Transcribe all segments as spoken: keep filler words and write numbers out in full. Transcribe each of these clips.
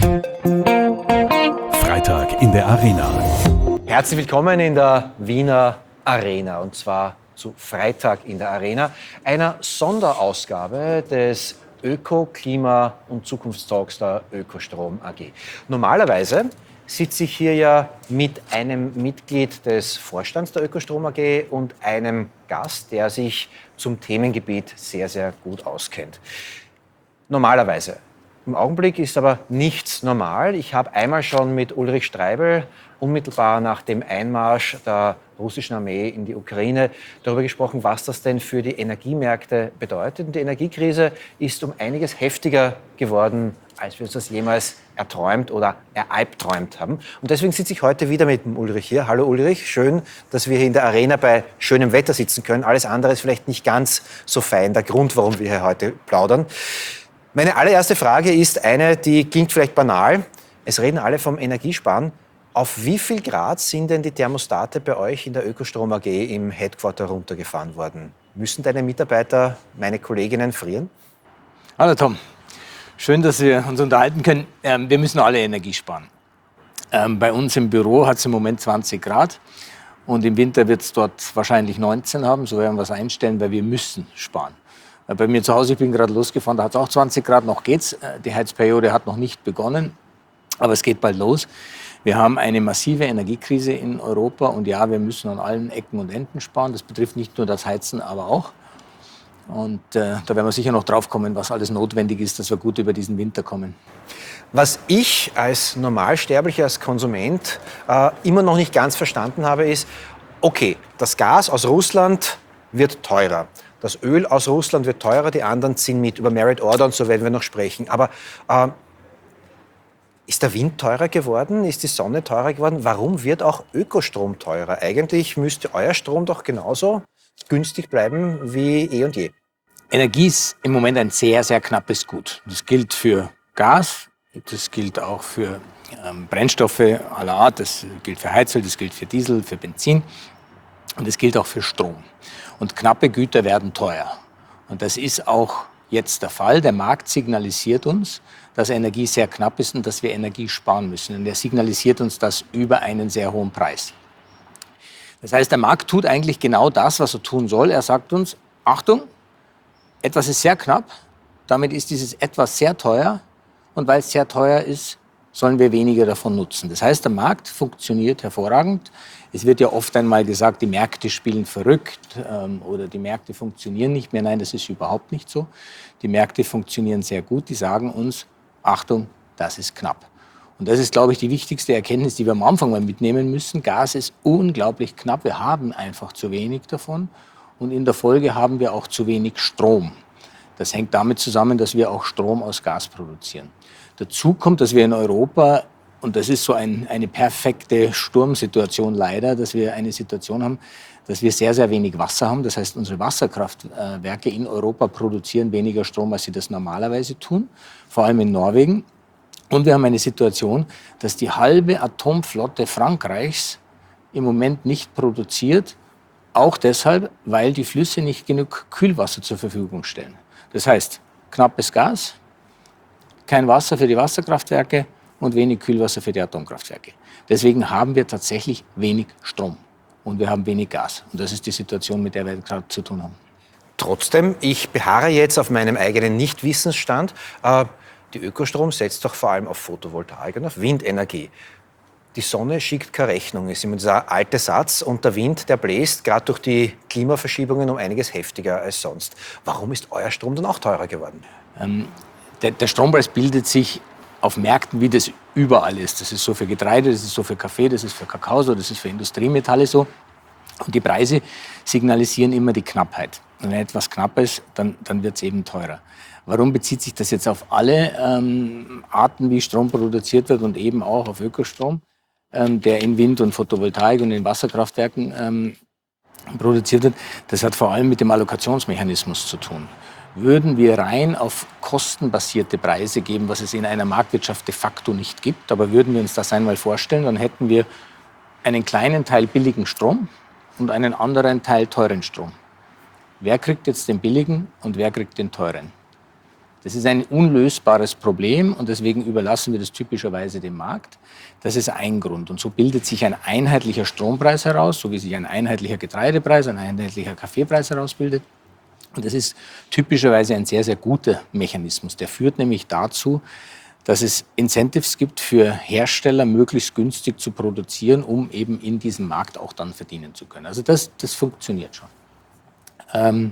Freitag in der Arena. Herzlich willkommen in der Wiener Arena, und zwar zu Freitag in der Arena, einer Sonderausgabe des Öko-, Klima- und Zukunftstalks der Ökostrom A G. Normalerweise sitze ich hier ja mit einem Mitglied des Vorstands der Ökostrom A G und einem Gast, der sich zum Themengebiet sehr, sehr gut auskennt. Normalerweise. Im Augenblick ist aber nichts normal. Ich habe einmal schon mit Ulrich Streibel unmittelbar nach dem Einmarsch der russischen Armee in die Ukraine darüber gesprochen, was das denn für die Energiemärkte bedeutet. Und die Energiekrise ist um einiges heftiger geworden, als wir uns das jemals erträumt oder ereibträumt haben. Und deswegen sitze ich heute wieder mit dem Ulrich hier. Hallo Ulrich, schön, dass wir hier in der Arena bei schönem Wetter sitzen können. Alles andere ist vielleicht nicht ganz so fein, der Grund, warum wir hier heute plaudern. Meine allererste Frage ist eine, die klingt vielleicht banal. Es reden alle vom Energiesparen. Auf wie viel Grad sind denn die Thermostate bei euch in der Ökostrom A G im Headquarter runtergefahren worden? Müssen deine Mitarbeiter, meine Kolleginnen, frieren? Hallo Tom, schön, dass wir uns unterhalten können. Ähm, wir müssen alle Energie sparen. Ähm, bei uns im Büro hat es im Moment zwanzig Grad und im Winter wird es dort wahrscheinlich neunzehn haben. So werden wir es einstellen, weil wir müssen sparen. Bei mir zu Hause, ich bin gerade losgefahren, da hat es auch zwanzig Grad, noch geht's. Die Heizperiode hat noch nicht begonnen, aber es geht bald los. Wir haben eine massive Energiekrise in Europa und ja, wir müssen an allen Ecken und Enden sparen. Das betrifft nicht nur das Heizen, aber auch. Und äh, da werden wir sicher noch drauf kommen, was alles notwendig ist, dass wir gut über diesen Winter kommen. Was ich als Normalsterblicher, als Konsument äh, immer noch nicht ganz verstanden habe, ist, okay, das Gas aus Russland wird teurer. Das Öl aus Russland wird teurer, die anderen ziehen mit. Über Merit Order und so werden wir noch sprechen. Aber äh, ist der Wind teurer geworden? Ist die Sonne teurer geworden? Warum wird auch Ökostrom teurer? Eigentlich müsste euer Strom doch genauso günstig bleiben wie eh und je. Energie ist im Moment ein sehr, sehr knappes Gut. Das gilt für Gas, das gilt auch für ähm, Brennstoffe aller Art, das gilt für Heizöl, das gilt für Diesel, für Benzin und das gilt auch für Strom. Und knappe Güter werden teuer. Und das ist auch jetzt der Fall. Der Markt signalisiert uns, dass Energie sehr knapp ist und dass wir Energie sparen müssen. Und er signalisiert uns das über einen sehr hohen Preis. Das heißt, der Markt tut eigentlich genau das, was er tun soll. Er sagt uns, Achtung, etwas ist sehr knapp, damit ist dieses etwas sehr teuer. Und weil es sehr teuer ist, sollen wir weniger davon nutzen. Das heißt, der Markt funktioniert hervorragend. Es wird ja oft einmal gesagt, die Märkte spielen verrückt ähm, oder die Märkte funktionieren nicht mehr. Nein, das ist überhaupt nicht so. Die Märkte funktionieren sehr gut. Die sagen uns, Achtung, das ist knapp. Und das ist, glaube ich, die wichtigste Erkenntnis, die wir am Anfang mal mitnehmen müssen. Gas ist unglaublich knapp. Wir haben einfach zu wenig davon. Und in der Folge haben wir auch zu wenig Strom. Das hängt damit zusammen, dass wir auch Strom aus Gas produzieren. Dazu kommt, dass wir in Europa, und das ist so ein, eine perfekte Sturmsituation leider, dass wir eine Situation haben, dass wir sehr, sehr wenig Wasser haben. Das heißt, unsere Wasserkraftwerke in Europa produzieren weniger Strom, als sie das normalerweise tun, vor allem in Norwegen. Und wir haben eine Situation, dass die halbe Atomflotte Frankreichs im Moment nicht produziert, auch deshalb, weil die Flüsse nicht genug Kühlwasser zur Verfügung stellen. Das heißt, knappes Gas, kein Wasser für die Wasserkraftwerke und wenig Kühlwasser für die Atomkraftwerke. Deswegen haben wir tatsächlich wenig Strom und wir haben wenig Gas. Und das ist die Situation, mit der wir gerade zu tun haben. Trotzdem, ich beharre jetzt auf meinem eigenen Nichtwissensstand. Äh, die Ökostrom setzt doch vor allem auf Photovoltaik und auf Windenergie. Die Sonne schickt keine Rechnung, ist immer dieser alte Satz. Und der Wind, der bläst gerade durch die Klimaverschiebungen um einiges heftiger als sonst. Warum ist euer Strom dann auch teurer geworden? Ähm, der, der Strompreis bildet sich auf Märkten, wie das überall ist. Das ist so für Getreide, das ist so für Kaffee, das ist für Kakao so, das ist für Industriemetalle so. Und die Preise signalisieren immer die Knappheit. Und wenn etwas knapp ist, dann, dann wird es eben teurer. Warum bezieht sich das jetzt auf alle ähm, Arten, wie Strom produziert wird und eben auch auf Ökostrom, ähm, der in Wind- und Photovoltaik und in Wasserkraftwerken ähm, produziert wird? Das hat vor allem mit dem Allokationsmechanismus zu tun. Würden wir rein auf kostenbasierte Preise geben, was es in einer Marktwirtschaft de facto nicht gibt, aber würden wir uns das einmal vorstellen, dann hätten wir einen kleinen Teil billigen Strom und einen anderen Teil teuren Strom. Wer kriegt jetzt den billigen und wer kriegt den teuren? Das ist ein unlösbares Problem und deswegen überlassen wir das typischerweise dem Markt. Das ist ein Grund. Und so bildet sich ein einheitlicher Strompreis heraus, so wie sich ein einheitlicher Getreidepreis, ein einheitlicher Kaffeepreis herausbildet. Und das ist typischerweise ein sehr, sehr guter Mechanismus. Der führt nämlich dazu, dass es Incentives gibt für Hersteller, möglichst günstig zu produzieren, um eben in diesem Markt auch dann verdienen zu können. Also das, das funktioniert schon. Ähm,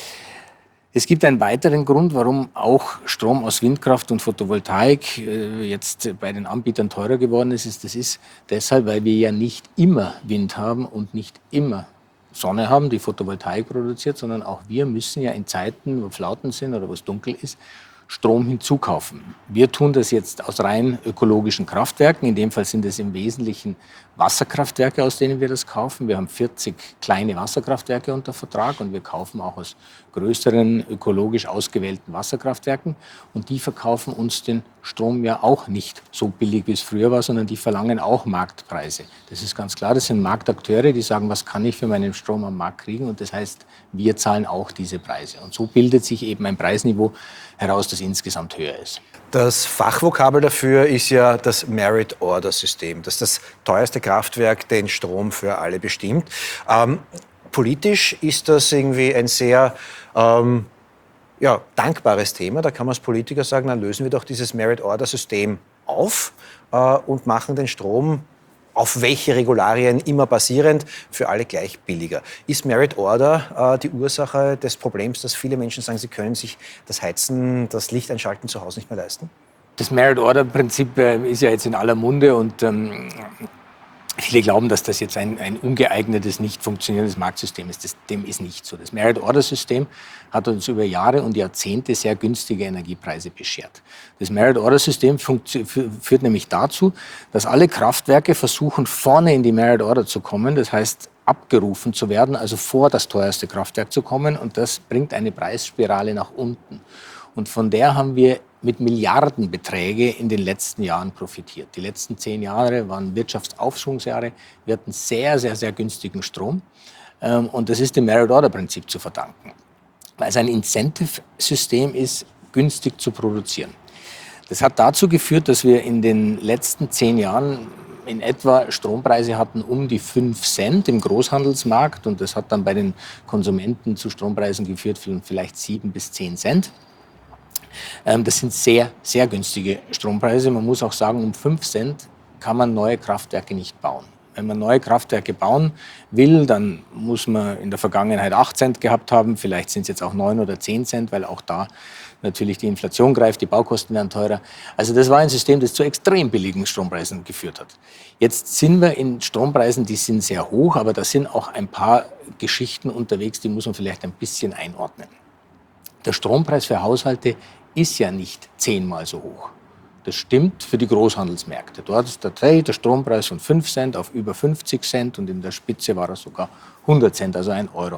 Es gibt einen weiteren Grund, warum auch Strom aus Windkraft und Photovoltaik äh, jetzt bei den Anbietern teurer geworden ist, ist. Das ist deshalb, weil wir ja nicht immer Wind haben und nicht immer Sonne haben, die Photovoltaik produziert, sondern auch wir müssen ja in Zeiten, wo Flauten sind oder wo es dunkel ist, Strom hinzukaufen. Wir tun das jetzt aus rein ökologischen Kraftwerken. In dem Fall sind es im Wesentlichen Wasserkraftwerke, aus denen wir das kaufen. Wir haben vierzig kleine Wasserkraftwerke unter Vertrag und wir kaufen auch aus größeren ökologisch ausgewählten Wasserkraftwerken. Und die verkaufen uns den Strom ja auch nicht so billig, wie es früher war, sondern die verlangen auch Marktpreise. Das ist ganz klar, das sind Marktakteure, die sagen, was kann ich für meinen Strom am Markt kriegen? Und das heißt, wir zahlen auch diese Preise. Und so bildet sich eben ein Preisniveau heraus, das insgesamt höher ist. Das Fachvokabel dafür ist ja das Merit-Order-System. Das ist das teuerste Kraftwerk, den Strom für alle bestimmt. Ähm, politisch ist das irgendwie ein sehr ähm, ja, dankbares Thema. Da kann man als Politiker sagen, dann lösen wir doch dieses Merit-Order-System auf äh, und machen den Strom auf welche Regularien immer basierend, für alle gleich billiger. Ist Merit Order äh, die Ursache des Problems, dass viele Menschen sagen, sie können sich das Heizen, das Licht einschalten zu Hause nicht mehr leisten? Das Merit Order Prinzip äh, ist ja jetzt in aller Munde und ähm, viele glauben, dass das jetzt ein, ein ungeeignetes, nicht funktionierendes Marktsystem ist. Das, dem ist nicht so. Das Merit Order System hat uns über Jahre und Jahrzehnte sehr günstige Energiepreise beschert. Das Merit Order System führt nämlich dazu, dass alle Kraftwerke versuchen, vorne in die Merit Order zu kommen. Das heißt, abgerufen zu werden, also vor das teuerste Kraftwerk zu kommen. Und das bringt eine Preisspirale nach unten. Und von der haben wir mit Milliardenbeträge in den letzten Jahren profitiert. Die letzten zehn Jahre waren Wirtschaftsaufschwungsjahre. Wir hatten sehr, sehr, sehr günstigen Strom. Und das ist dem Merit-Order-Prinzip zu verdanken. Weil es ein Incentive-System ist, günstig zu produzieren. Das hat dazu geführt, dass wir in den letzten zehn Jahren in etwa Strompreise hatten um die fünf Cent im Großhandelsmarkt. Und das hat dann bei den Konsumenten zu Strompreisen geführt von vielleicht sieben bis zehn Cent. Das sind sehr, sehr günstige Strompreise. Man muss auch sagen, um fünf Cent kann man neue Kraftwerke nicht bauen. Wenn man neue Kraftwerke bauen will, dann muss man in der Vergangenheit acht Cent gehabt haben. Vielleicht sind es jetzt auch neun oder zehn Cent, weil auch da natürlich die Inflation greift, die Baukosten werden teurer. Also das war ein System, das zu extrem billigen Strompreisen geführt hat. Jetzt sind wir in Strompreisen, die sind sehr hoch, aber da sind auch ein paar Geschichten unterwegs, die muss man vielleicht ein bisschen einordnen. Der Strompreis für Haushalte ist ja nicht zehnmal so hoch. Das stimmt für die Großhandelsmärkte. Dort ist der, der Strompreis von fünf Cent auf über fünfzig Cent und in der Spitze war er sogar hundert Cent, also ein Euro.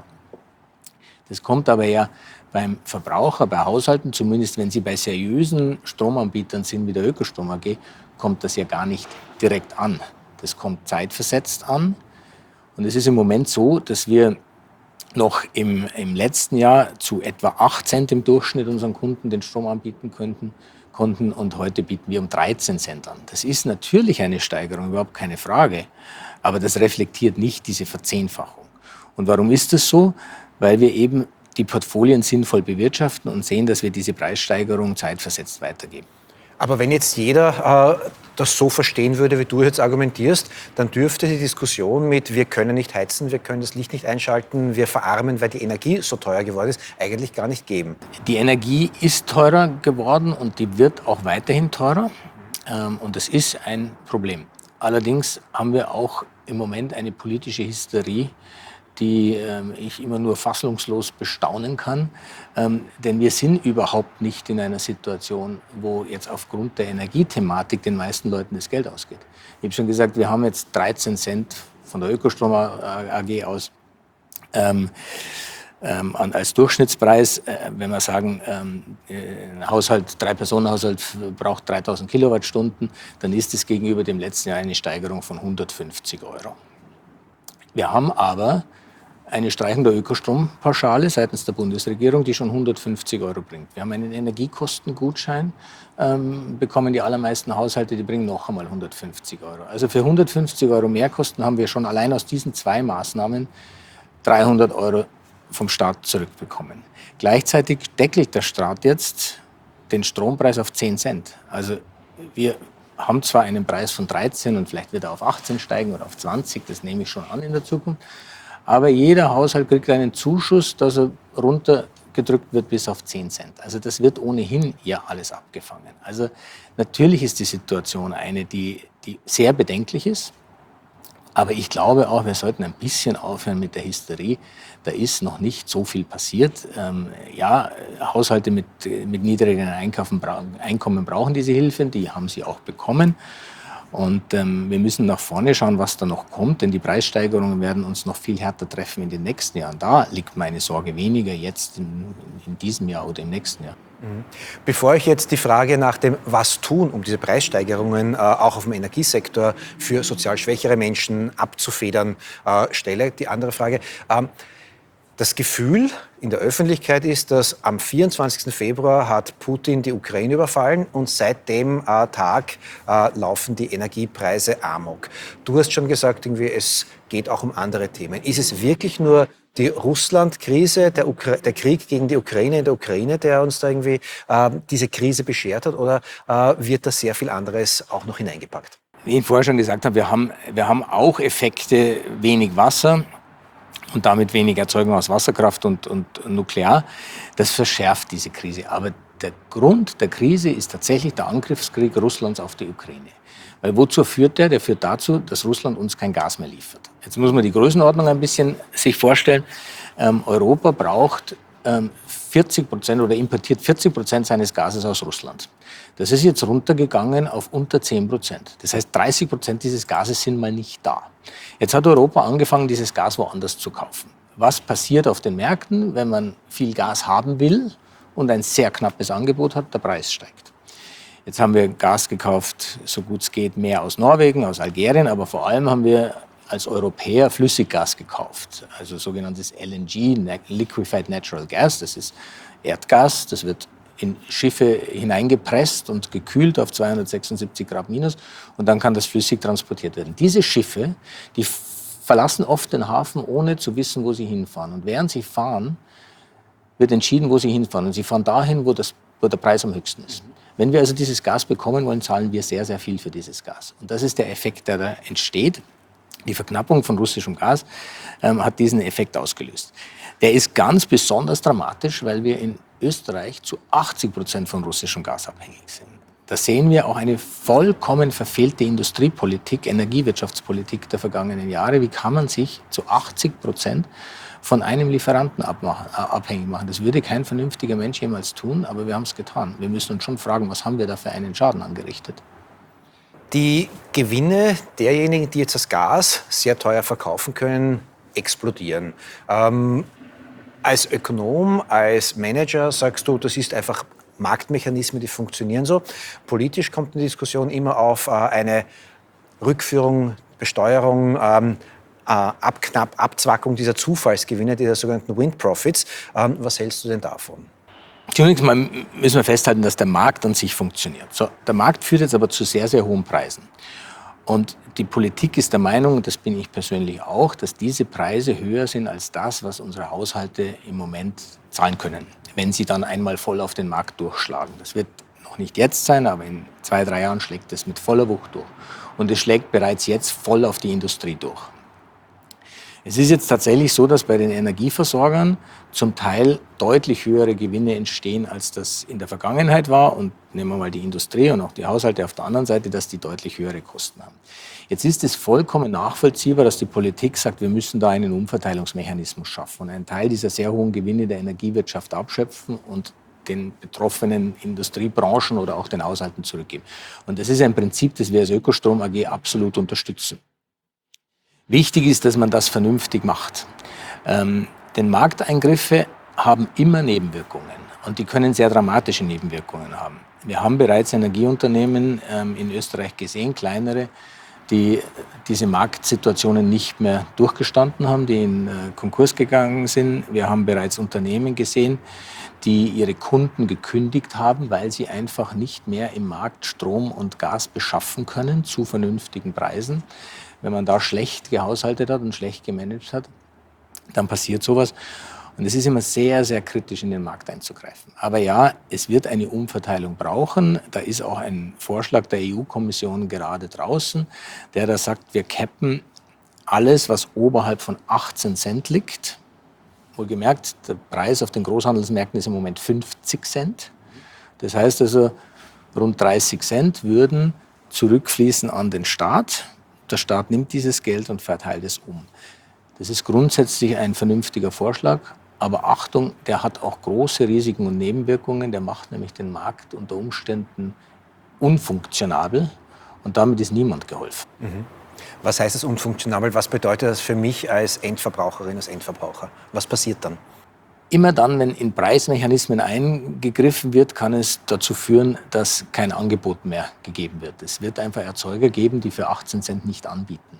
Das kommt aber ja beim Verbraucher, bei Haushalten, zumindest wenn sie bei seriösen Stromanbietern sind wie der Ökostrom A G, kommt das ja gar nicht direkt an. Das kommt zeitversetzt an. Und es ist im Moment so, dass wir noch im, im letzten Jahr zu etwa acht Cent im Durchschnitt unseren Kunden den Strom anbieten könnten, konnten und heute bieten wir um dreizehn Cent an. Das ist natürlich eine Steigerung, überhaupt keine Frage, aber das reflektiert nicht diese Verzehnfachung. Und warum ist das so? Weil wir eben die Portfolien sinnvoll bewirtschaften und sehen, dass wir diese Preissteigerung zeitversetzt weitergeben. Aber wenn jetzt jeder äh, das so verstehen würde, wie du jetzt argumentierst, dann dürfte die Diskussion mit wir können nicht heizen, wir können das Licht nicht einschalten, wir verarmen, weil die Energie so teuer geworden ist, eigentlich gar nicht geben. Die Energie ist teurer geworden und die wird auch weiterhin teurer. Ähm, und das ist ein Problem. Allerdings haben wir auch im Moment eine politische Hysterie, die ähm, ich immer nur fassungslos bestaunen kann. Ähm, denn wir sind überhaupt nicht in einer Situation, wo jetzt aufgrund der Energiethematik den meisten Leuten das Geld ausgeht. Ich habe schon gesagt, wir haben jetzt dreizehn Cent von der Ökostrom A G aus ähm, ähm, als Durchschnittspreis. Äh, wenn wir sagen, ähm, ein Haushalt, Drei-Personen-Haushalt braucht dreitausend Kilowattstunden, dann ist es gegenüber dem letzten Jahr eine Steigerung von hundertfünfzig Euro. Wir haben aber eine Streichung der Ökostrompauschale seitens der Bundesregierung, die schon hundertfünfzig Euro bringt. Wir haben einen Energiekostengutschein, ähm, bekommen die allermeisten Haushalte, die bringen noch einmal hundertfünfzig Euro. Also für hundertfünfzig Euro Mehrkosten haben wir schon allein aus diesen zwei Maßnahmen dreihundert Euro vom Staat zurückbekommen. Gleichzeitig deckelt der Staat jetzt den Strompreis auf zehn Cent. Also wir haben zwar einen Preis von dreizehn und vielleicht wird er auf achtzehn steigen oder auf zwanzig, das nehme ich schon an in der Zukunft. Aber jeder Haushalt kriegt einen Zuschuss, dass er runtergedrückt wird bis auf zehn Cent. Also das wird ohnehin ja alles abgefangen. Also natürlich ist die Situation eine, die, die sehr bedenklich ist. Aber ich glaube auch, wir sollten ein bisschen aufhören mit der Hysterie. Da ist noch nicht so viel passiert. Ähm, ja, Haushalte mit, mit niedrigeren Einkommen brauchen diese Hilfe. Die haben sie auch bekommen. Und ähm, wir müssen nach vorne schauen, was da noch kommt, denn die Preissteigerungen werden uns noch viel härter treffen in den nächsten Jahren. Da liegt meine Sorge weniger jetzt in, in diesem Jahr oder im nächsten Jahr. Bevor ich jetzt die Frage nach dem Was tun, um diese Preissteigerungen äh, auch auf dem Energiesektor für sozial schwächere Menschen abzufedern, äh, stelle, die andere Frage. Ähm, Das Gefühl in der Öffentlichkeit ist, dass am vierundzwanzigsten Februar hat Putin die Ukraine überfallen und seit dem äh, Tag äh, laufen die Energiepreise amok. Du hast schon gesagt, irgendwie, es geht auch um andere Themen. Ist es wirklich nur die Russland-Krise, der, Ukra- der Krieg gegen die Ukraine in der Ukraine, der uns da irgendwie äh, diese Krise beschert hat, oder äh, wird da sehr viel anderes auch noch hineingepackt? Wie ich vorher schon gesagt habe, wir haben, wir haben auch Effekte, wenig Wasser und damit wenig Erzeugung aus Wasserkraft und, und Nuklear. Das verschärft diese Krise. Aber der Grund der Krise ist tatsächlich der Angriffskrieg Russlands auf die Ukraine. Weil wozu führt der? Der führt dazu, dass Russland uns kein Gas mehr liefert. Jetzt muss man die Größenordnung ein bisschen sich vorstellen. Ähm, Europa braucht ähm, vierzig Prozent oder importiert vierzig Prozent seines Gases aus Russland. Das ist jetzt runtergegangen auf unter zehn Prozent. Das heißt, dreißig Prozent dieses Gases sind mal nicht da. Jetzt hat Europa angefangen, dieses Gas woanders zu kaufen. Was passiert auf den Märkten, wenn man viel Gas haben will und ein sehr knappes Angebot hat? Der Preis steigt. Jetzt haben wir Gas gekauft, so gut es geht, mehr aus Norwegen, aus Algerien, aber vor allem haben wir als Europäer Flüssiggas gekauft, also sogenanntes L N G, Liquefied Natural Gas. Das ist Erdgas, das wird in Schiffe hineingepresst und gekühlt auf zweihundertsechsundsiebzig Grad minus und dann kann das flüssig transportiert werden. Diese Schiffe, die verlassen oft den Hafen, ohne zu wissen, wo sie hinfahren. Und während sie fahren, wird entschieden, wo sie hinfahren. Und sie fahren dahin, wo, das, wo der Preis am höchsten ist. Wenn wir also dieses Gas bekommen wollen, zahlen wir sehr, sehr viel für dieses Gas. Und das ist der Effekt, der da entsteht. Die Verknappung von russischem Gas ähm, hat diesen Effekt ausgelöst. Der ist ganz besonders dramatisch, weil wir in Österreich zu achtzig Prozent von russischem Gas abhängig sind. Da sehen wir auch eine vollkommen verfehlte Industriepolitik, Energiewirtschaftspolitik der vergangenen Jahre. Wie kann man sich zu achtzig Prozent von einem Lieferanten abmachen, äh, abhängig machen? Das würde kein vernünftiger Mensch jemals tun, aber wir haben es getan. Wir müssen uns schon fragen, was haben wir da für einen Schaden angerichtet? Die Gewinne derjenigen, die jetzt das Gas sehr teuer verkaufen können, explodieren. Ähm, als Ökonom, als Manager sagst du, das ist einfach Marktmechanismen, die funktionieren so. Politisch kommt in der Diskussion immer auf äh, eine Rückführung, Besteuerung, ähm, äh, Abknapp, Abzwackung dieser Zufallsgewinne, dieser sogenannten Wind Profits. Ähm, was hältst du denn davon? Zunächst mal müssen wir festhalten, dass der Markt an sich funktioniert. So, der Markt führt jetzt aber zu sehr, sehr hohen Preisen. Und die Politik ist der Meinung, und das bin ich persönlich auch, dass diese Preise höher sind als das, was unsere Haushalte im Moment zahlen können, wenn sie dann einmal voll auf den Markt durchschlagen. Das wird noch nicht jetzt sein, aber in zwei, drei Jahren schlägt es mit voller Wucht durch. Und es schlägt bereits jetzt voll auf die Industrie durch. Es ist jetzt tatsächlich so, dass bei den Energieversorgern zum Teil deutlich höhere Gewinne entstehen, als das in der Vergangenheit war. Und nehmen wir mal die Industrie und auch die Haushalte auf der anderen Seite, dass die deutlich höhere Kosten haben. Jetzt ist es vollkommen nachvollziehbar, dass die Politik sagt, wir müssen da einen Umverteilungsmechanismus schaffen und einen Teil dieser sehr hohen Gewinne der Energiewirtschaft abschöpfen und den betroffenen Industriebranchen oder auch den Haushalten zurückgeben. Und das ist ein Prinzip, das wir als Ökostrom A G absolut unterstützen. Wichtig ist, dass man das vernünftig macht. Ähm, denn Markteingriffe haben immer Nebenwirkungen und die können sehr dramatische Nebenwirkungen haben. Wir haben bereits Energieunternehmen ähm, in Österreich gesehen, kleinere, die diese Marktsituationen nicht mehr durchgestanden haben, die in Konkurs gegangen sind. Wir haben bereits Unternehmen gesehen, die ihre Kunden gekündigt haben, weil sie einfach nicht mehr im Markt Strom und Gas beschaffen können zu vernünftigen Preisen. Wenn man da schlecht gehaushaltet hat und schlecht gemanagt hat, dann passiert sowas. Und es ist immer sehr, sehr kritisch, in den Markt einzugreifen. Aber ja, es wird eine Umverteilung brauchen. Da ist auch ein Vorschlag der E U-Kommission gerade draußen, der da sagt, wir cappen alles, was oberhalb von achtzehn Cent liegt. Wohlgemerkt, der Preis auf den Großhandelsmärkten ist im Moment fünfzig Cent. Das heißt also, rund dreißig Cent würden zurückfließen an den Staat. Der Staat nimmt dieses Geld und verteilt es um. Das ist grundsätzlich ein vernünftiger Vorschlag. Aber Achtung, der hat auch große Risiken und Nebenwirkungen. Der macht nämlich den Markt unter Umständen unfunktionabel. Und damit ist niemand geholfen. Mhm. Was heißt es unfunktionabel? Was bedeutet das für mich als Endverbraucherin, als Endverbraucher? Was passiert dann? Immer dann, wenn in Preismechanismen eingegriffen wird, kann es dazu führen, dass kein Angebot mehr gegeben wird. Es wird einfach Erzeuger geben, die für achtzehn Cent nicht anbieten.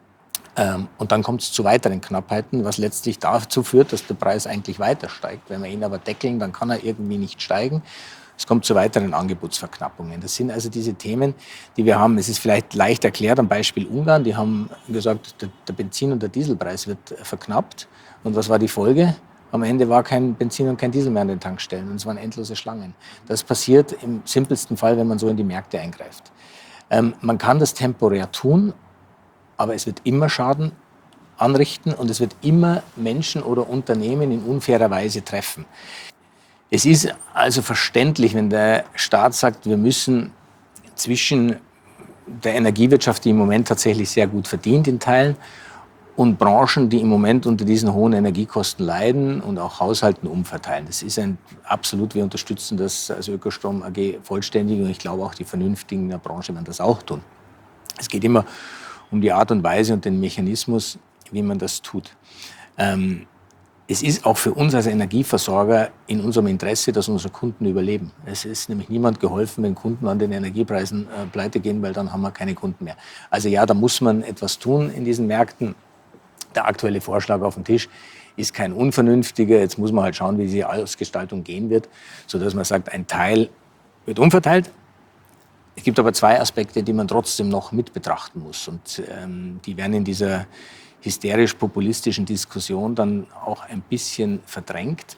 Und dann kommt es zu weiteren Knappheiten, was letztlich dazu führt, dass der Preis eigentlich weiter steigt. Wenn wir ihn aber deckeln, dann kann er irgendwie nicht steigen. Es kommt zu weiteren Angebotsverknappungen. Das sind also diese Themen, die wir haben. Es ist vielleicht leicht erklärt am Beispiel Ungarn. Die haben gesagt, der, der Benzin- und der Dieselpreis wird verknappt. Und was war die Folge? Am Ende war kein Benzin und kein Diesel mehr an den Tankstellen. Und es waren endlose Schlangen. Das passiert im simpelsten Fall, wenn man so in die Märkte eingreift. Ähm, man kann das temporär tun, aber es wird immer Schaden anrichten und es wird immer Menschen oder Unternehmen in unfairer Weise treffen. Es ist also verständlich, wenn der Staat sagt, wir müssen zwischen der Energiewirtschaft, die im Moment tatsächlich sehr gut verdient in Teilen, und Branchen, die im Moment unter diesen hohen Energiekosten leiden und auch Haushalten umverteilen. Das ist ein absolut, wir unterstützen das als Ökostrom A G vollständig und ich glaube auch die Vernünftigen in der Branche werden das auch tun. Es geht immer um die Art und Weise und den Mechanismus, wie man das tut. Ähm, es ist auch für uns als Energieversorger in unserem Interesse, dass unsere Kunden überleben. Es ist nämlich niemand geholfen, wenn Kunden an den Energiepreisen äh, pleite gehen, weil dann haben wir keine Kunden mehr. Also ja, da muss man etwas tun in diesen Märkten. Der aktuelle Vorschlag auf dem Tisch ist kein unvernünftiger. Jetzt muss man halt schauen, wie die Ausgestaltung gehen wird, sodass man sagt, ein Teil wird umverteilt. Es gibt aber zwei Aspekte, die man trotzdem noch mit betrachten muss. Und ähm, die werden in dieser hysterisch-populistischen Diskussion dann auch ein bisschen verdrängt.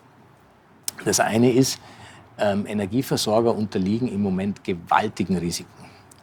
Das eine ist, ähm, Energieversorger unterliegen im Moment gewaltigen Risiken.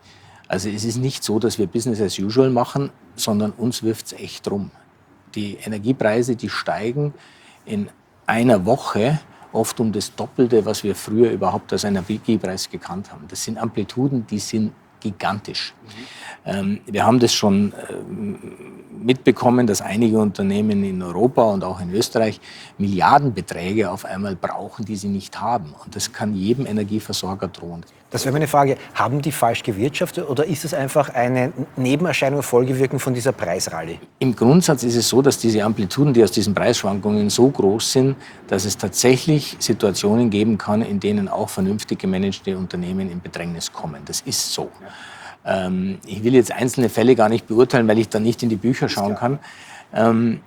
Also es ist nicht so, dass wir Business as usual machen, sondern uns wirft es echt rum. Die Energiepreise, die steigen in einer Woche oft um das Doppelte, was wir früher überhaupt als Energiepreis gekannt haben. Das sind Amplituden, die sind gigantisch. Mhm. Ähm, wir haben das schon ähm, mitbekommen, dass einige Unternehmen in Europa und auch in Österreich Milliardenbeträge auf einmal brauchen, die sie nicht haben. Und das kann jedem Energieversorger drohen. Das wäre meine Frage. Haben die falsch gewirtschaftet oder ist es einfach eine Nebenerscheinung, Folgewirkung von dieser Preisrallye? Im Grundsatz ist es so, dass diese Amplituden, die aus diesen Preisschwankungen so groß sind, dass es tatsächlich Situationen geben kann, in denen auch vernünftig gemanagte Unternehmen in Bedrängnis kommen. Das ist so. Ja. Ähm, ich will jetzt einzelne Fälle gar nicht beurteilen, weil ich da nicht in die Bücher schauen kann. Ähm,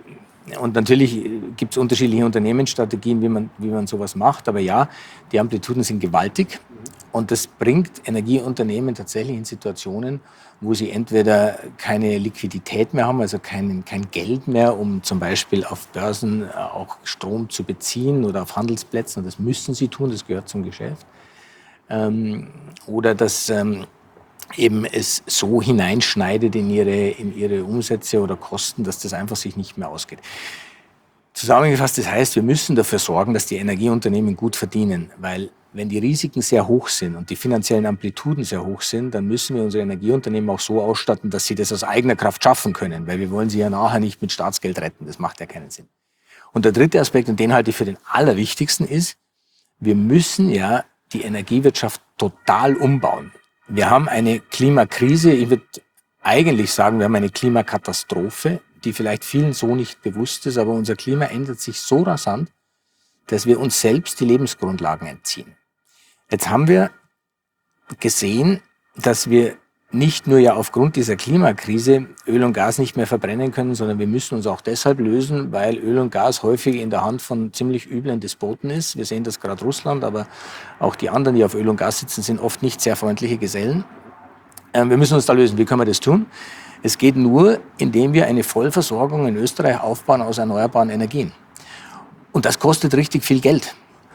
Und natürlich gibt es unterschiedliche Unternehmensstrategien, wie man, wie man sowas macht. Aber ja, die Amplituden sind gewaltig. Und das bringt Energieunternehmen tatsächlich in Situationen, wo sie entweder keine Liquidität mehr haben, also kein, kein Geld mehr, um zum Beispiel auf Börsen auch Strom zu beziehen oder auf Handelsplätzen. Und das müssen sie tun, das gehört zum Geschäft. Ähm, oder dass ähm, eben es so hineinschneidet in ihre, in ihre Umsätze oder Kosten, dass das einfach sich nicht mehr ausgeht. Zusammengefasst, das heißt, wir müssen dafür sorgen, dass die Energieunternehmen gut verdienen, weil wenn die Risiken sehr hoch sind und die finanziellen Amplituden sehr hoch sind, dann müssen wir unsere Energieunternehmen auch so ausstatten, dass sie das aus eigener Kraft schaffen können, weil wir wollen sie ja nachher nicht mit Staatsgeld retten. Das macht ja keinen Sinn. Und der dritte Aspekt, und den halte ich für den allerwichtigsten, ist, wir müssen ja die Energiewirtschaft total umbauen. Wir haben eine Klimakrise, ich würde eigentlich sagen, wir haben eine Klimakatastrophe, die vielleicht vielen so nicht bewusst ist, aber unser Klima ändert sich so rasant, dass wir uns selbst die Lebensgrundlagen entziehen. Jetzt haben wir gesehen, dass wir nicht nur ja aufgrund dieser Klimakrise Öl und Gas nicht mehr verbrennen können, sondern wir müssen uns auch deshalb lösen, weil Öl und Gas häufig in der Hand von ziemlich üblen Despoten ist. Wir sehen das gerade Russland, aber auch die anderen, die auf Öl und Gas sitzen, sind oft nicht sehr freundliche Gesellen. Wir müssen uns da lösen. Wie können wir das tun? Es geht nur, indem wir eine Vollversorgung in Österreich aufbauen aus erneuerbaren Energien. Und das kostet richtig viel Geld.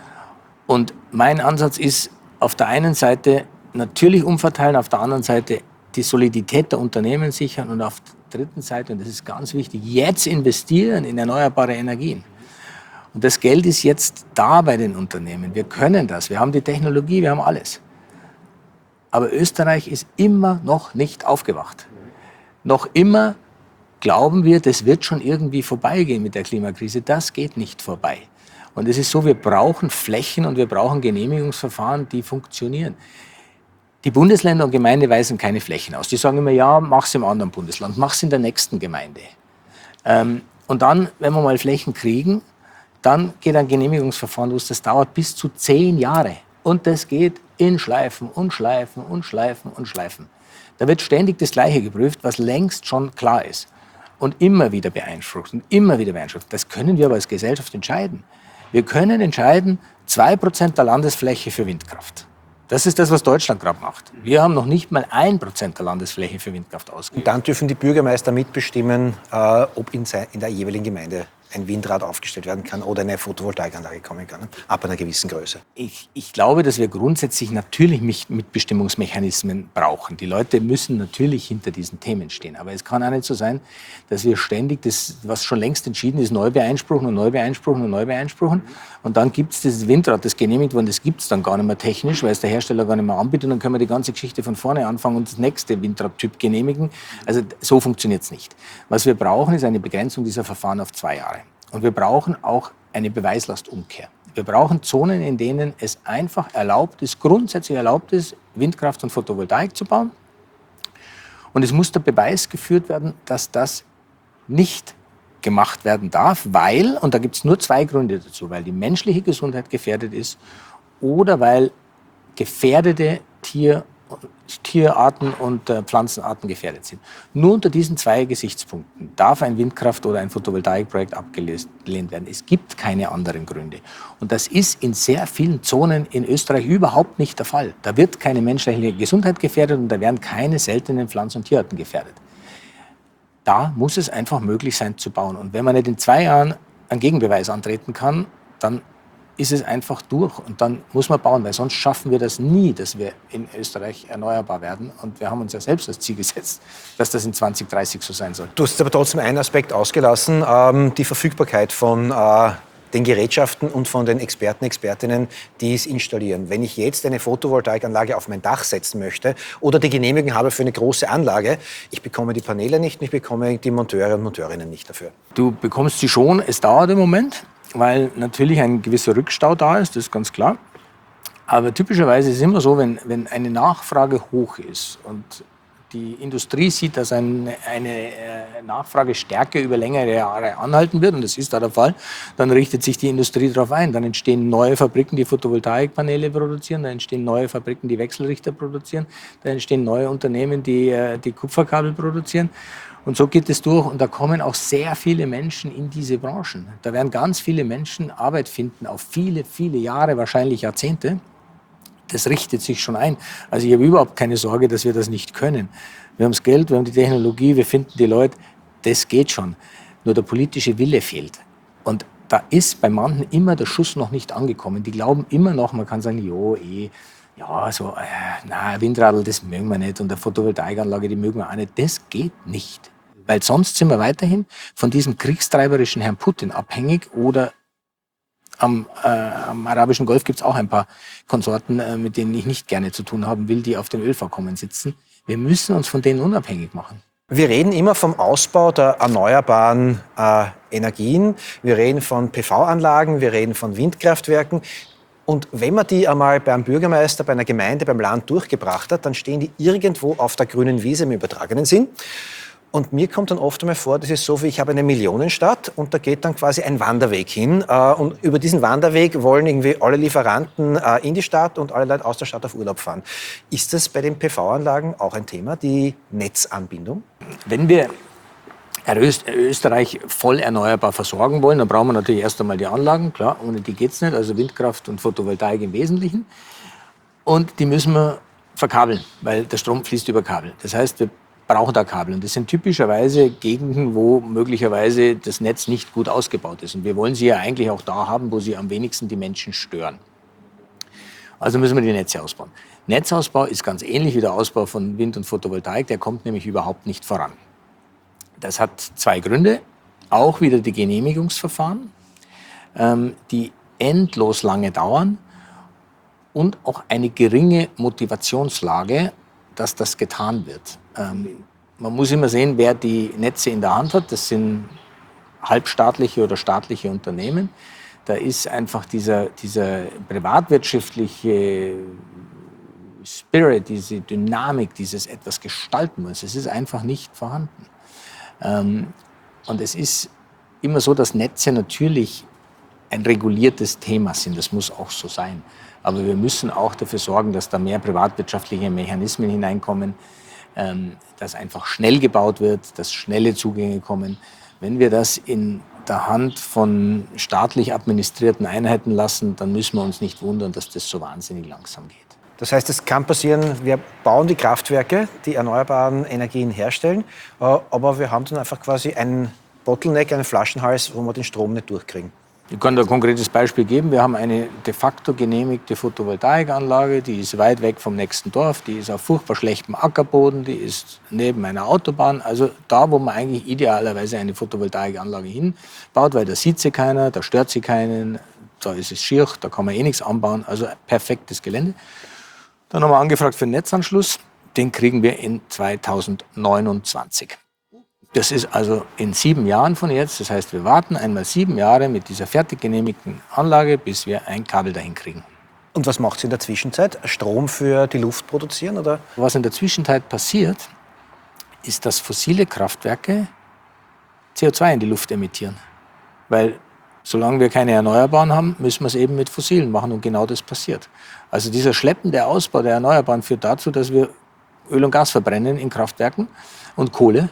Und mein Ansatz ist, auf der einen Seite natürlich umverteilen, auf der anderen Seite die Solidität der Unternehmen sichern und auf der dritten Seite, und das ist ganz wichtig, jetzt investieren in erneuerbare Energien. Und das Geld ist jetzt da bei den Unternehmen. Wir können das. Wir haben die Technologie, wir haben alles. Aber Österreich ist immer noch nicht aufgewacht. Noch immer glauben wir, das wird schon irgendwie vorbeigehen mit der Klimakrise. Das geht nicht vorbei. Und es ist so, wir brauchen Flächen und wir brauchen Genehmigungsverfahren, die funktionieren. Die Bundesländer und Gemeinden weisen keine Flächen aus. Die sagen immer, ja, mach's im anderen Bundesland, mach's in der nächsten Gemeinde. Ähm, und dann, wenn wir mal Flächen kriegen, dann geht ein Genehmigungsverfahren los. Das dauert bis zu zehn Jahre. Und das geht in Schleifen und Schleifen und Schleifen und Schleifen. Da wird ständig das Gleiche geprüft, was längst schon klar ist. Und immer wieder beeinflusst und immer wieder beeinflusst. Das können wir aber als Gesellschaft entscheiden. Wir können entscheiden, zwei Prozent der Landesfläche für Windkraft. Das ist das, was Deutschland gerade macht. Wir haben noch nicht mal ein Prozent der Landesfläche für Windkraft ausgegeben. Und dann dürfen die Bürgermeister mitbestimmen, äh, ob in, in der jeweiligen Gemeinde ein Windrad aufgestellt werden kann oder eine Photovoltaikanlage kommen kann, ab einer gewissen Größe. Ich, ich glaube, dass wir grundsätzlich natürlich Mitbestimmungsmechanismen brauchen. Die Leute müssen natürlich hinter diesen Themen stehen. Aber es kann auch nicht so sein, dass wir ständig das, was schon längst entschieden ist, neu beeinspruchen und neu beeinspruchen und neu beeinspruchen. Und dann gibt es dieses Windrad, das genehmigt wurde, das gibt es dann gar nicht mehr technisch, weil es der Hersteller gar nicht mehr anbietet. Und dann können wir die ganze Geschichte von vorne anfangen und das nächste Windradtyp genehmigen. Also so funktioniert es nicht. Was wir brauchen, ist eine Begrenzung dieser Verfahren auf zwei Jahre. Und wir brauchen auch eine Beweislastumkehr. Wir brauchen Zonen, in denen es einfach erlaubt ist, grundsätzlich erlaubt ist, Windkraft und Photovoltaik zu bauen. Und es muss der Beweis geführt werden, dass das nicht gemacht werden darf, weil, und da gibt es nur zwei Gründe dazu, weil die menschliche Gesundheit gefährdet ist oder weil gefährdete Tier- Tierarten und äh, Pflanzenarten gefährdet sind. Nur unter diesen zwei Gesichtspunkten darf ein Windkraft- oder ein Photovoltaikprojekt abgelehnt werden. Es gibt keine anderen Gründe. Und das ist in sehr vielen Zonen in Österreich überhaupt nicht der Fall. Da wird keine menschliche Gesundheit gefährdet und da werden keine seltenen Pflanzen- und Tierarten gefährdet. Da muss es einfach möglich sein zu bauen. Und wenn man nicht in zwei Jahren einen Gegenbeweis antreten kann, dann ist es einfach durch und dann muss man bauen, weil sonst schaffen wir das nie, dass wir in Österreich erneuerbar werden. Und wir haben uns ja selbst das Ziel gesetzt, dass das in zwanzig dreißig so sein soll. Du hast aber trotzdem einen Aspekt ausgelassen, ähm, die Verfügbarkeit von äh, den Gerätschaften und von den Experten, Expertinnen, die es installieren. Wenn ich jetzt eine Photovoltaikanlage auf mein Dach setzen möchte oder die Genehmigung habe für eine große Anlage, ich bekomme die Paneele nicht, ich bekomme die Monteure und Monteurinnen nicht dafür. Du bekommst sie schon, es dauert im Moment, weil natürlich ein gewisser Rückstau da ist, das ist ganz klar. Aber typischerweise ist es immer so, wenn, wenn eine Nachfrage hoch ist und die Industrie sieht, dass eine, eine Nachfragestärke über längere Jahre anhalten wird, und das ist da der Fall, dann richtet sich die Industrie darauf ein. Dann entstehen neue Fabriken, die Photovoltaikpaneele produzieren, dann entstehen neue Fabriken, die Wechselrichter produzieren, dann entstehen neue Unternehmen, die, die Kupferkabel produzieren. Und so geht es durch und da kommen auch sehr viele Menschen in diese Branchen. Da werden ganz viele Menschen Arbeit finden, auf viele, viele Jahre, wahrscheinlich Jahrzehnte. Das richtet sich schon ein. Also ich habe überhaupt keine Sorge, dass wir das nicht können. Wir haben das Geld, wir haben die Technologie, wir finden die Leute, das geht schon. Nur der politische Wille fehlt. Und da ist bei manchen immer der Schuss noch nicht angekommen. Die glauben immer noch, man kann sagen, jo, eh, ja, so, äh, na, Windradl, das mögen wir nicht und eine Photovoltaikanlage, die mögen wir auch nicht. Das geht nicht. Weil sonst sind wir weiterhin von diesem kriegstreiberischen Herrn Putin abhängig oder am, äh, am arabischen Golf gibt es auch ein paar Konsorten, äh, mit denen ich nicht gerne zu tun haben will, die auf dem Ölvorkommen sitzen. Wir müssen uns von denen unabhängig machen. Wir reden immer vom Ausbau der erneuerbaren äh, Energien. Wir reden von P V-Anlagen, wir reden von Windkraftwerken. Und wenn man die einmal beim Bürgermeister, bei einer Gemeinde, beim Land durchgebracht hat, dann stehen die irgendwo auf der grünen Wiese im übertragenen Sinn. Und mir kommt dann oft einmal vor, das ist so, wie ich habe eine Millionenstadt und da geht dann quasi ein Wanderweg hin. Äh, und über diesen Wanderweg wollen irgendwie alle Lieferanten äh, in die Stadt und alle Leute aus der Stadt auf Urlaub fahren. Ist das bei den P V-Anlagen auch ein Thema, die Netzanbindung? Wenn wir Österreich voll erneuerbar versorgen wollen, dann brauchen wir natürlich erst einmal die Anlagen. Klar, ohne die geht es nicht, also Windkraft und Photovoltaik im Wesentlichen. Und die müssen wir verkabeln, weil der Strom fließt über Kabel. Das heißt, wir brauchen da Kabel. Und das sind typischerweise Gegenden, wo möglicherweise das Netz nicht gut ausgebaut ist. Und wir wollen sie ja eigentlich auch da haben, wo sie am wenigsten die Menschen stören. Also müssen wir die Netze ausbauen. Netzausbau ist ganz ähnlich wie der Ausbau von Wind- und Photovoltaik. Der kommt nämlich überhaupt nicht voran. Das hat zwei Gründe. Auch wieder die Genehmigungsverfahren, ähm, die endlos lange dauern und auch eine geringe Motivationslage, dass das getan wird. Ähm, man muss immer sehen, wer die Netze in der Hand hat. Das sind halbstaatliche oder staatliche Unternehmen. Da ist einfach dieser, dieser privatwirtschaftliche Spirit, diese Dynamik, dieses etwas gestalten muss, es ist einfach nicht vorhanden. Ähm, und es ist immer so, dass Netze natürlich ein reguliertes Thema sind. Das muss auch so sein. Aber wir müssen auch dafür sorgen, dass da mehr privatwirtschaftliche Mechanismen hineinkommen, ähm, dass einfach schnell gebaut wird, dass schnelle Zugänge kommen. Wenn wir das in der Hand von staatlich administrierten Einheiten lassen, dann müssen wir uns nicht wundern, dass das so wahnsinnig langsam geht. Das heißt, es kann passieren, wir bauen die Kraftwerke, die erneuerbaren Energien herstellen, aber wir haben dann einfach quasi einen Bottleneck, einen Flaschenhals, wo wir den Strom nicht durchkriegen. Ich kann da ein konkretes Beispiel geben. Wir haben eine de facto genehmigte Photovoltaikanlage, die ist weit weg vom nächsten Dorf, die ist auf furchtbar schlechtem Ackerboden, die ist neben einer Autobahn. Also da, wo man eigentlich idealerweise eine Photovoltaikanlage hinbaut, weil da sieht sie keiner, da stört sie keinen, da ist es schier, da kann man eh nichts anbauen, also perfektes Gelände. Dann haben wir angefragt für den Netzanschluss, den kriegen wir in zweitausendneunundzwanzig. Das ist also in sieben Jahren von jetzt. Das heißt, wir warten einmal sieben Jahre mit dieser fertig genehmigten Anlage, bis wir ein Kabel dahin kriegen. Und was macht sie in der Zwischenzeit? Strom für die Luft produzieren, oder? Was in der Zwischenzeit passiert, ist, dass fossile Kraftwerke C O zwei in die Luft emittieren. Weil solange wir keine Erneuerbaren haben, müssen wir es eben mit fossilen machen. Und genau das passiert. Also dieser schleppende Ausbau der Erneuerbaren führt dazu, dass wir Öl und Gas verbrennen in Kraftwerken und Kohle.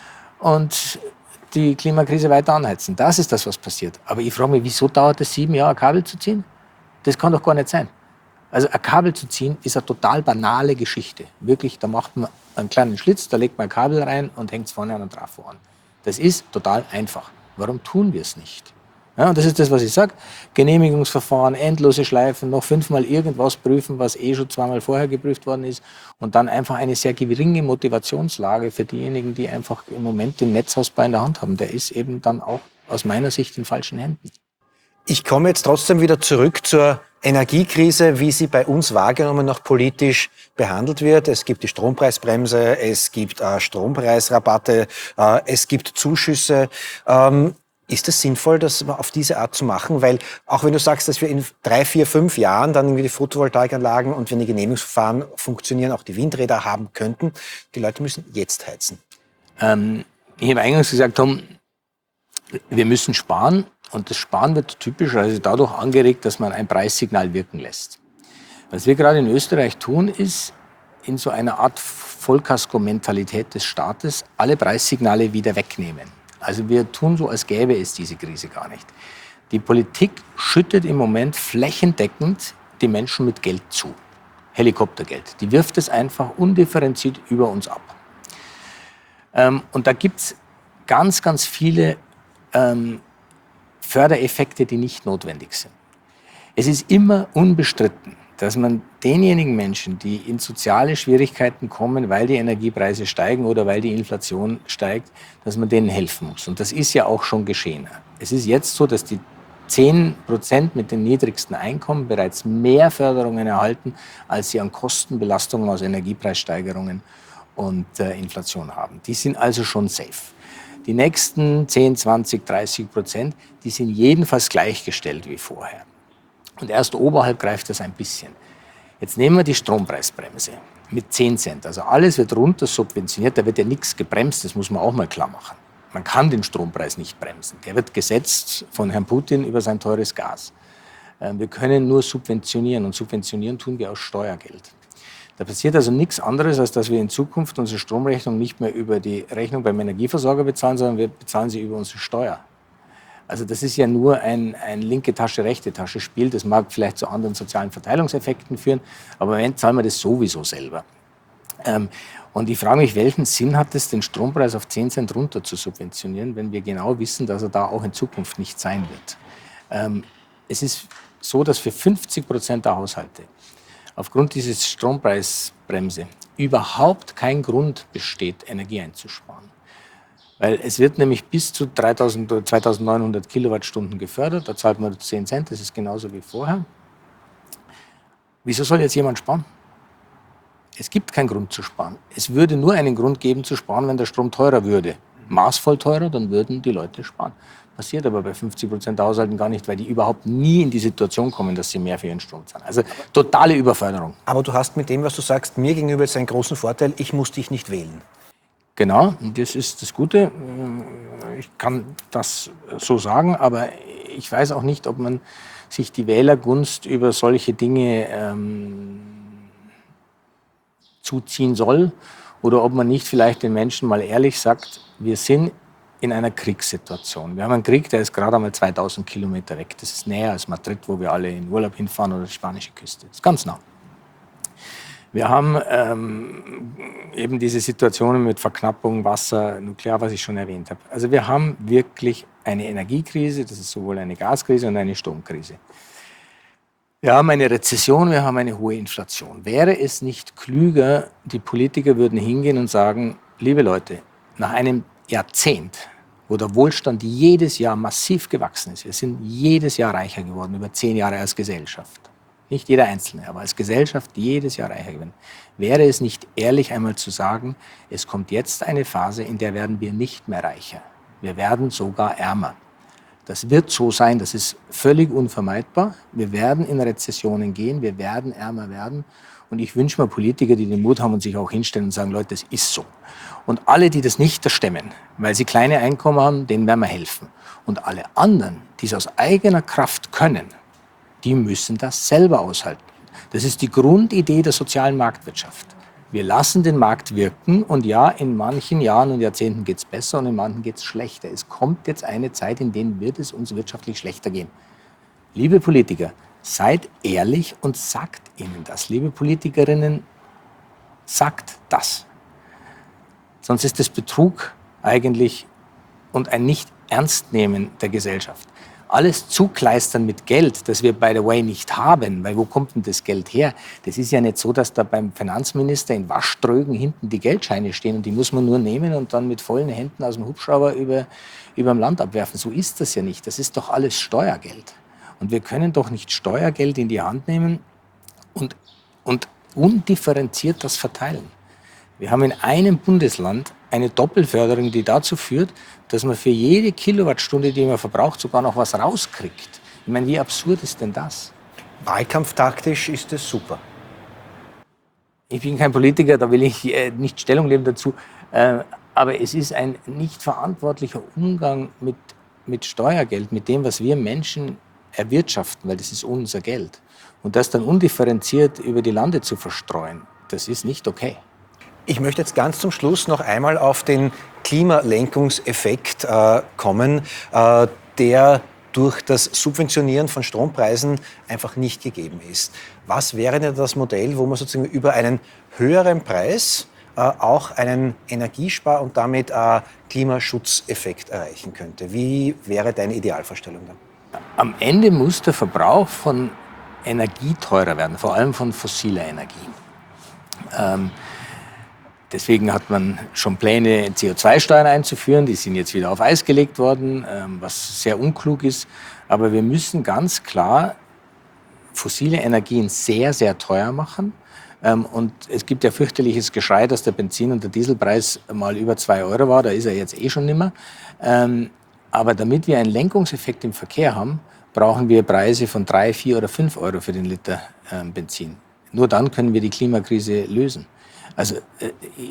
Und die Klimakrise weiter anheizen. Das ist das, was passiert. Aber ich frage mich, wieso dauert es sieben Jahre, ein Kabel zu ziehen? Das kann doch gar nicht sein. Also ein Kabel zu ziehen ist eine total banale Geschichte. Wirklich, da macht man einen kleinen Schlitz, da legt man ein Kabel rein und hängt es vorne an den Trafo an. Das ist total einfach. Warum tun wir es nicht? Ja, und das ist das, was ich sage. Genehmigungsverfahren, endlose Schleifen, noch fünfmal irgendwas prüfen, was eh schon zweimal vorher geprüft worden ist. Und dann einfach eine sehr geringe Motivationslage für diejenigen, die einfach im Moment den Netzausbau in der Hand haben. Der ist eben dann auch aus meiner Sicht in falschen Händen. Ich komme jetzt trotzdem wieder zurück zur Energiekrise, wie sie bei uns wahrgenommen noch politisch behandelt wird. Es gibt die Strompreisbremse, es gibt äh, Strompreisrabatte, äh, es gibt Zuschüsse. Ähm, Ist es sinnvoll, das auf diese Art zu machen? Weil auch wenn du sagst, dass wir in drei, vier, fünf Jahren dann irgendwie die Photovoltaikanlagen und wenn die Genehmigungsverfahren funktionieren, auch die Windräder haben könnten, die Leute müssen jetzt heizen. Ähm, ich habe eingangs gesagt, Tom, wir müssen sparen und das Sparen wird typischerweise dadurch angeregt, dass man ein Preissignal wirken lässt. Was wir gerade in Österreich tun, ist in so einer Art Vollkasko-Mentalität des Staates alle Preissignale wieder wegnehmen. Also wir tun so, als gäbe es diese Krise gar nicht. Die Politik schüttet im Moment flächendeckend die Menschen mit Geld zu. Helikoptergeld. Die wirft es einfach undifferenziert über uns ab. Ähm, und da gibt es ganz, ganz viele ähm, Fördereffekte, die nicht notwendig sind. Es ist immer unbestritten, dass man denjenigen Menschen, die in soziale Schwierigkeiten kommen, weil die Energiepreise steigen oder weil die Inflation steigt, dass man denen helfen muss. Und das ist ja auch schon geschehen. Es ist jetzt so, dass die zehn Prozent mit den niedrigsten Einkommen bereits mehr Förderungen erhalten, als sie an Kostenbelastungen aus Energiepreissteigerungen und äh, Inflation haben. Die sind also schon safe. Die nächsten zehn, zwanzig, dreißig Prozent, die sind jedenfalls gleichgestellt wie vorher. Und erst oberhalb greift das ein bisschen. Jetzt nehmen wir die Strompreisbremse mit zehn Cent. Also alles wird runter subventioniert, da wird ja nichts gebremst, das muss man auch mal klar machen. Man kann den Strompreis nicht bremsen. Der wird gesetzt von Herrn Putin über sein teures Gas. Wir können nur subventionieren und subventionieren tun wir aus Steuergeld. Da passiert also nichts anderes, als dass wir in Zukunft unsere Stromrechnung nicht mehr über die Rechnung beim Energieversorger bezahlen, sondern wir bezahlen sie über unsere Steuer. Also das ist ja nur ein, ein linke Tasche, rechte Tasche Spiel. Das mag vielleicht zu anderen sozialen Verteilungseffekten führen, aber im Moment zahlen wir das sowieso selber. Ähm, und ich frage mich, welchen Sinn hat es, den Strompreis auf zehn Cent runter zu subventionieren, wenn wir genau wissen, dass er da auch in Zukunft nicht sein wird. Ähm, es ist so, dass für fünfzig Prozent der Haushalte aufgrund dieses Strompreisbremse überhaupt kein Grund besteht, Energie einzusparen. Weil es wird nämlich bis zu dreitausend oder zweitausendneunhundert Kilowattstunden gefördert, da zahlt man zehn Cent, das ist genauso wie vorher. Wieso soll jetzt jemand sparen? Es gibt keinen Grund zu sparen. Es würde nur einen Grund geben zu sparen, wenn der Strom teurer würde. Maßvoll teurer, dann würden die Leute sparen. Passiert aber bei fünfzig Prozent der Haushalten gar nicht, weil die überhaupt nie in die Situation kommen, dass sie mehr für ihren Strom zahlen. Also totale Überförderung. Aber du hast mit dem, was du sagst, mir gegenüber jetzt einen großen Vorteil, ich muss dich nicht wählen. Genau, und das ist das Gute. Ich kann das so sagen, aber ich weiß auch nicht, ob man sich die Wählergunst über solche Dinge ähm, zuziehen soll oder ob man nicht vielleicht den Menschen mal ehrlich sagt, wir sind in einer Kriegssituation. Wir haben einen Krieg, der ist gerade einmal zweitausend Kilometer weg. Das ist näher als Madrid, wo wir alle in Urlaub hinfahren, oder die spanische Küste. Das ist ganz nah. Wir haben ähm, eben diese Situationen mit Verknappung, Wasser, Nuklear, was ich schon erwähnt habe. Also wir haben wirklich eine Energiekrise, das ist sowohl eine Gaskrise und eine Stromkrise. Wir haben eine Rezession, wir haben eine hohe Inflation. Wäre es nicht klüger, die Politiker würden hingehen und sagen, liebe Leute, nach einem Jahrzehnt, wo der Wohlstand jedes Jahr massiv gewachsen ist, wir sind jedes Jahr reicher geworden, über zehn Jahre als Gesellschaft. Nicht jeder Einzelne, aber als Gesellschaft jedes Jahr reicher geworden. Wäre es nicht ehrlich, einmal zu sagen, es kommt jetzt eine Phase, in der werden wir nicht mehr reicher. Wir werden sogar ärmer. Das wird so sein, das ist völlig unvermeidbar. Wir werden in Rezessionen gehen, wir werden ärmer werden. Und ich wünsche mir Politiker, die den Mut haben und sich auch hinstellen und sagen, Leute, das ist so. Und alle, die das nicht stemmen, weil sie kleine Einkommen haben, denen werden wir helfen. Und alle anderen, die es aus eigener Kraft können, die müssen das selber aushalten. Das ist die Grundidee der sozialen Marktwirtschaft. Wir lassen den Markt wirken und ja, in manchen Jahren und Jahrzehnten geht es besser und in manchen geht es schlechter. Es kommt jetzt eine Zeit, in der wird es uns wirtschaftlich schlechter gehen. Liebe Politiker, seid ehrlich und sagt ihnen das. Liebe Politikerinnen, sagt das. Sonst ist es Betrug eigentlich und ein Nicht-Ernstnehmen der Gesellschaft. Alles zukleistern mit Geld, das wir, by the way, nicht haben, weil wo kommt denn das Geld her? Das ist ja nicht so, dass da beim Finanzminister in Waschtrögen hinten die Geldscheine stehen und die muss man nur nehmen und dann mit vollen Händen aus dem Hubschrauber über, über dem Land abwerfen. So ist das ja nicht. Das ist doch alles Steuergeld. Und wir können doch nicht Steuergeld in die Hand nehmen und, und undifferenziert das verteilen. Wir haben in einem Bundesland eine Doppelförderung, die dazu führt, dass man für jede Kilowattstunde, die man verbraucht, sogar noch was rauskriegt. Ich meine, wie absurd ist denn das? Wahlkampftaktisch ist es super. Ich bin kein Politiker, da will ich äh, nicht Stellung nehmen dazu. Äh, aber es ist ein nicht verantwortlicher Umgang mit, mit Steuergeld, mit dem, was wir Menschen erwirtschaften, weil das ist unser Geld. Und das dann undifferenziert über die Lande zu verstreuen, das ist nicht okay. Ich möchte jetzt ganz zum Schluss noch einmal auf den Klimalenkungseffekt äh, kommen, äh, der durch das Subventionieren von Strompreisen einfach nicht gegeben ist. Was wäre denn das Modell, wo man sozusagen über einen höheren Preis äh, auch einen Energiespar- und damit äh, Klimaschutzeffekt erreichen könnte? Wie wäre deine Idealvorstellung dann? Am Ende muss der Verbrauch von Energie teurer werden, vor allem von fossiler Energie. Ähm, Deswegen hat man schon Pläne, C O zwei Steuern einzuführen. Die sind jetzt wieder auf Eis gelegt worden, was sehr unklug ist. Aber wir müssen ganz klar fossile Energien sehr, sehr teuer machen. Und es gibt ja fürchterliches Geschrei, dass der Benzin- und der Dieselpreis mal über zwei Euro war. Da ist er jetzt eh schon nimmer. Aber damit wir einen Lenkungseffekt im Verkehr haben, brauchen wir Preise von drei, vier oder fünf Euro für den Liter Benzin. Nur dann können wir die Klimakrise lösen. Also äh,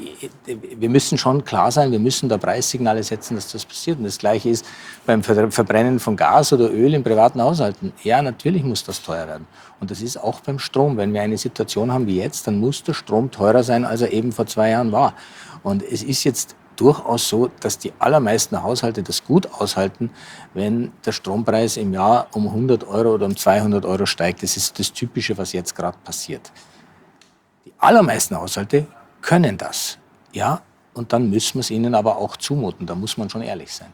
wir müssen schon klar sein, wir müssen da Preissignale setzen, dass das passiert. Und das Gleiche ist beim Verbrennen von Gas oder Öl in privaten Haushalten. Ja, natürlich muss das teuer werden. Und das ist auch beim Strom. Wenn wir eine Situation haben wie jetzt, dann muss der Strom teurer sein, als er eben vor zwei Jahren war. Und es ist jetzt durchaus so, dass die allermeisten Haushalte das gut aushalten, wenn der Strompreis im Jahr um hundert Euro oder um zweihundert Euro steigt. Das ist das Typische, was jetzt gerade passiert. Die allermeisten Haushalte können das, ja, und dann müssen wir es ihnen aber auch zumuten. Da muss man schon ehrlich sein.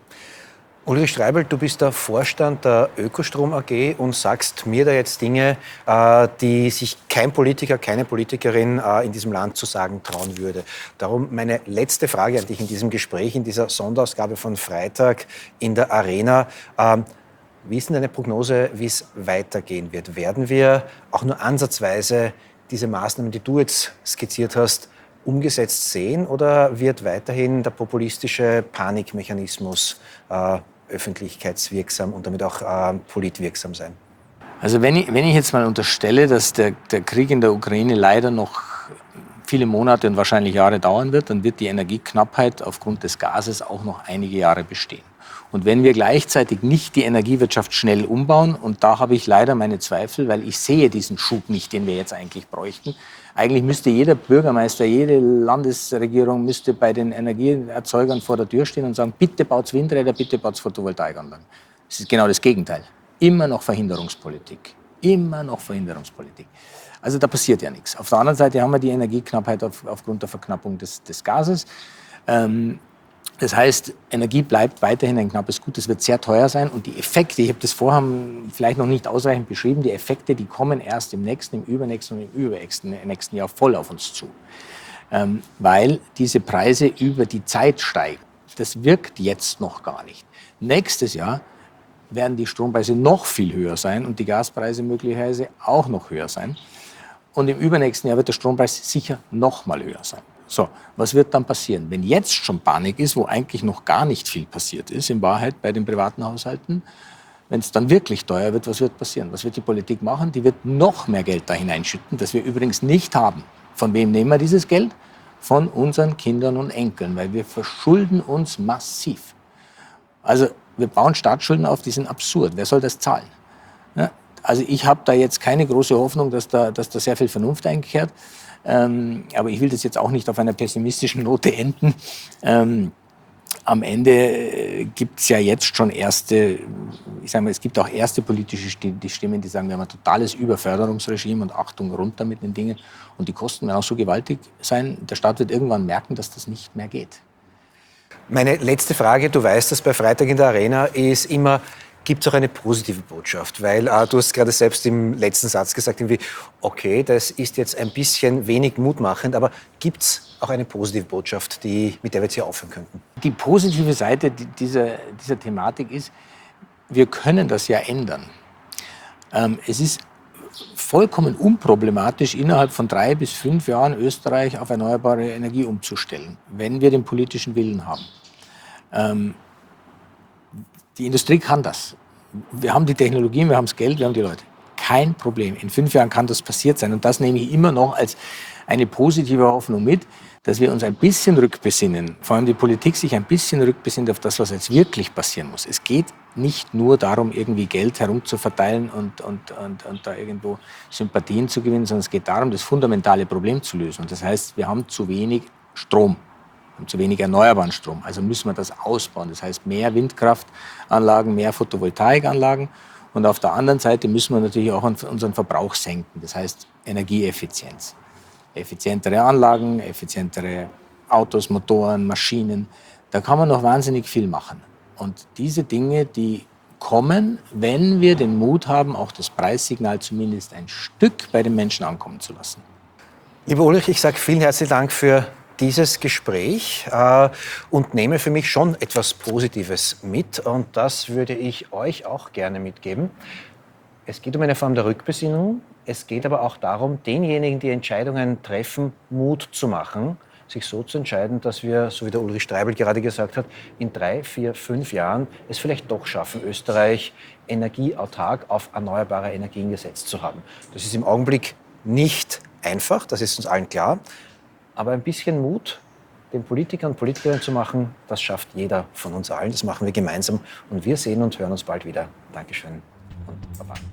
Ulrich Streibel, du bist der Vorstand der Ökostrom A G und sagst mir da jetzt Dinge, äh, die sich kein Politiker, keine Politikerin äh, in diesem Land zu sagen trauen würde. Darum meine letzte Frage an dich in diesem Gespräch, in dieser Sonderausgabe von Freitag in der Arena. Ähm, wie ist denn deine Prognose, wie es weitergehen wird? Werden wir auch nur ansatzweise diese Maßnahmen, die du jetzt skizziert hast, umgesetzt sehen, oder wird weiterhin der populistische Panikmechanismus äh, öffentlichkeitswirksam und damit auch äh, politwirksam sein? Also wenn ich, wenn ich jetzt mal unterstelle, dass der, der Krieg in der Ukraine leider noch viele Monate und wahrscheinlich Jahre dauern wird, dann wird die Energieknappheit aufgrund des Gases auch noch einige Jahre bestehen. Und wenn wir gleichzeitig nicht die Energiewirtschaft schnell umbauen, und da habe ich leider meine Zweifel, weil ich sehe diesen Schub nicht, den wir jetzt eigentlich bräuchten. Eigentlich müsste jeder Bürgermeister, jede Landesregierung müsste bei den Energieerzeugern vor der Tür stehen und sagen, bitte baut Windräder, bitte baut Photovoltaikanlagen. Das ist genau das Gegenteil. Immer noch Verhinderungspolitik. Immer noch Verhinderungspolitik. Also da passiert ja nichts. Auf der anderen Seite haben wir die Energieknappheit auf, aufgrund der Verknappung des, des Gases. Ähm, Das heißt, Energie bleibt weiterhin ein knappes Gut. Es wird sehr teuer sein. Und die Effekte, ich habe das vorher vielleicht noch nicht ausreichend beschrieben, die Effekte, die kommen erst im nächsten, im übernächsten und im übernächsten nächsten Jahr voll auf uns zu. Ähm, weil diese Preise über die Zeit steigen. Das wirkt jetzt noch gar nicht. Nächstes Jahr werden die Strompreise noch viel höher sein und die Gaspreise möglicherweise auch noch höher sein. Und im übernächsten Jahr wird der Strompreis sicher noch mal höher sein. So, was wird dann passieren? Wenn jetzt schon Panik ist, wo eigentlich noch gar nicht viel passiert ist, in Wahrheit bei den privaten Haushalten, wenn es dann wirklich teuer wird, was wird passieren? Was wird die Politik machen? Die wird noch mehr Geld da hineinschütten, das wir übrigens nicht haben. Von wem nehmen wir dieses Geld? Von unseren Kindern und Enkeln, weil wir verschulden uns massiv. Also wir bauen Staatsschulden auf, die sind absurd. Wer soll das zahlen? Ja, also ich habe da jetzt keine große Hoffnung, dass da, dass da sehr viel Vernunft einkehrt. Ähm, aber ich will das jetzt auch nicht auf einer pessimistischen Note enden. Ähm, am Ende äh, gibt es ja jetzt schon erste, ich sage mal, es gibt auch erste politische Stimmen, die sagen, wir haben ein totales Überförderungsregime und Achtung runter mit den Dingen. Und die Kosten werden auch so gewaltig sein, der Staat wird irgendwann merken, dass das nicht mehr geht. Meine letzte Frage, du weißt das bei Freitag in der Arena, ist immer, gibt es auch eine positive Botschaft? Weil äh, du hast gerade selbst im letzten Satz gesagt, irgendwie, okay, das ist jetzt ein bisschen wenig mutmachend, aber gibt es auch eine positive Botschaft, die, mit der wir jetzt hier aufhören könnten? Die positive Seite dieser, dieser Thematik ist, wir können das ja ändern. Ähm, es ist vollkommen unproblematisch, innerhalb von drei bis fünf Jahren Österreich auf erneuerbare Energie umzustellen, wenn wir den politischen Willen haben. Ähm, Die Industrie kann das. Wir haben die Technologien, wir haben das Geld, wir haben die Leute. Kein Problem. In fünf Jahren kann das passiert sein. Und das nehme ich immer noch als eine positive Hoffnung mit, dass wir uns ein bisschen rückbesinnen, vor allem die Politik sich ein bisschen rückbesinnt auf das, was jetzt wirklich passieren muss. Es geht nicht nur darum, irgendwie Geld herumzuverteilen und, und, und, und da irgendwo Sympathien zu gewinnen, sondern es geht darum, das fundamentale Problem zu lösen. Und das heißt, wir haben zu wenig Strom. Zu wenig erneuerbaren Strom. Also müssen wir das ausbauen. Das heißt, mehr Windkraftanlagen, mehr Photovoltaikanlagen. Und auf der anderen Seite müssen wir natürlich auch unseren Verbrauch senken. Das heißt, Energieeffizienz. Effizientere Anlagen, effizientere Autos, Motoren, Maschinen. Da kann man noch wahnsinnig viel machen. Und diese Dinge, die kommen, wenn wir den Mut haben, auch das Preissignal zumindest ein Stück bei den Menschen ankommen zu lassen. Lieber Ulrich, ich sage vielen herzlichen Dank für dieses Gespräch äh, und nehme für mich schon etwas Positives mit. Und das würde ich euch auch gerne mitgeben. Es geht um eine Form der Rückbesinnung. Es geht aber auch darum, denjenigen, die Entscheidungen treffen, Mut zu machen, sich so zu entscheiden, dass wir, so wie der Ulrich Streibel gerade gesagt hat, in drei, vier, fünf Jahren es vielleicht doch schaffen, Österreich energieautark auf erneuerbare Energien gesetzt zu haben. Das ist im Augenblick nicht einfach, das ist uns allen klar. Aber ein bisschen Mut den Politikern und Politikerinnen zu machen, das schafft jeder von uns allen. Das machen wir gemeinsam und wir sehen und hören uns bald wieder. Dankeschön und Baba.